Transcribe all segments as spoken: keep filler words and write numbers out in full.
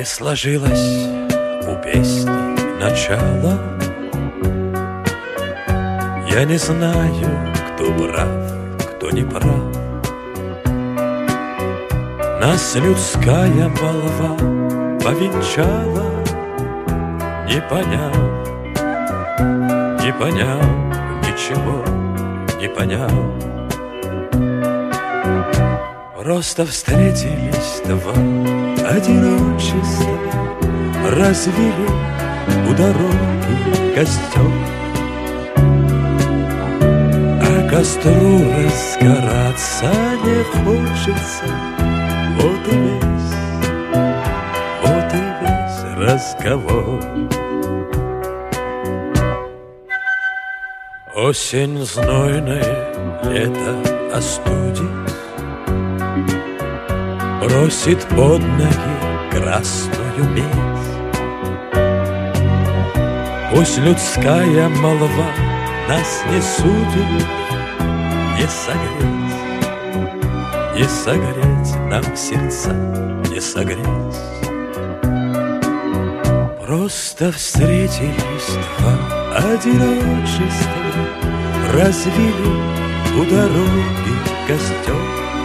сложилось у песни начало. Я не знаю, кто прав, кто не прав. Нас людская молва повенчала, не поняв, не поняв, ничего не поняв. Просто встретились два одиночества, развели у дороги костер. А костру разгораться не хочется. Вот и весь, вот и весь разговор. Осень знойная, лето остудит, бросит под ноги красную медь. Пусть людская молва нас не судит, не согреть, не согреть нам сердца, не согреть. Просто встретились два одиночества, развели у дороги костер.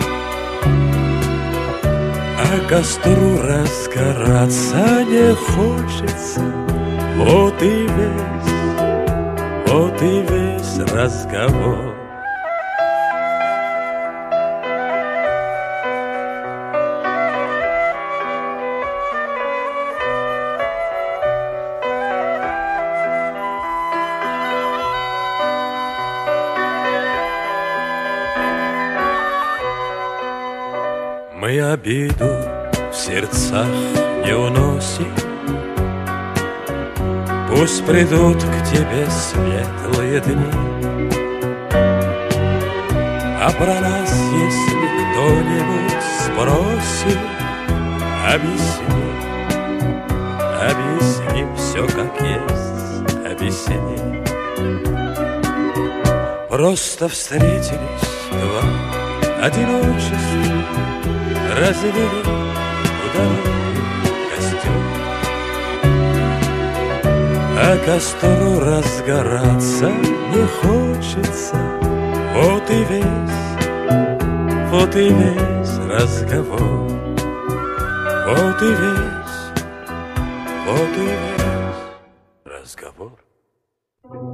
А костру разгораться не хочется. Вот и весь, вот и весь разговор. Мы обиду в сердцах не уносим. Пусть придут к тебе светлые дни. А про нас, если кто-нибудь спросит, объясни, объясни все как есть, объясни. Просто встретились два одиночества, развели у дороги костер. А костру разгораться не хочется. Вот и весь, вот и весь разговор. Вот и весь, вот и весь разговор.